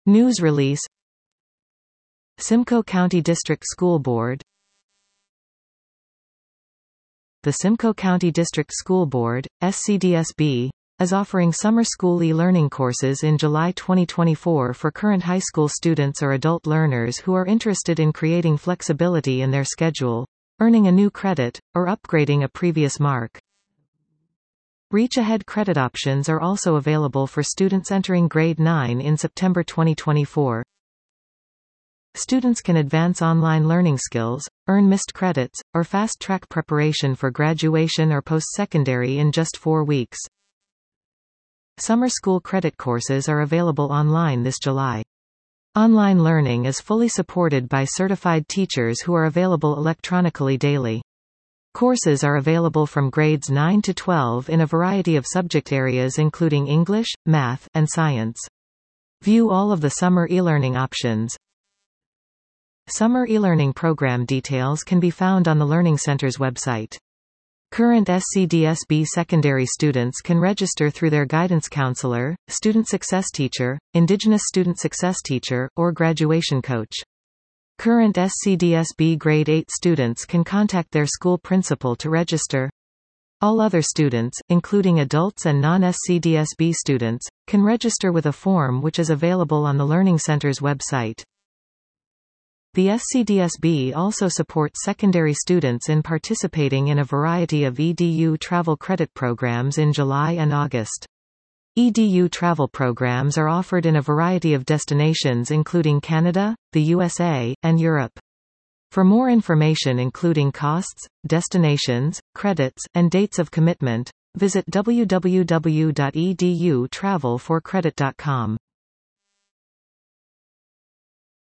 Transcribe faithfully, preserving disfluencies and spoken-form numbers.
News release. Simcoe County District School Board. The Simcoe County District School Board, S C D S B, is offering summer school e-learning courses in July twenty twenty-four for current high school students or adult learners who are interested in creating flexibility in their schedule, earning a new credit, or upgrading a previous mark. Reach Ahead credit options are also available for students entering grade nine in September twenty twenty-four. Students can advance online learning skills, earn missed credits, or fast-track preparation for graduation or post-secondary in just four weeks. Summer school credit courses are available online this July. Online learning is fully supported by certified teachers who are available electronically daily. Courses are available from grades nine to twelve in a variety of subject areas including English, math, and science. View all of the summer e-learning options. Summer e-learning program details can be found on the Learning Center's website. Current S C D S B secondary students can register through their guidance counselor, student success teacher, Indigenous student success teacher, or graduation coach. Current S C D S B grade eight students can contact their school principal to register. All other students, including adults and non-S C D S B students, can register with a form which is available on the Learning Center's website. The S C D S B also supports secondary students in participating in a variety of E D U travel credit programs in July and August. E D U travel programs are offered in a variety of destinations including Canada, the U S A, and Europe. For more information including costs, destinations, credits, and dates of commitment, visit w w w dot e d u travel for credit dot com.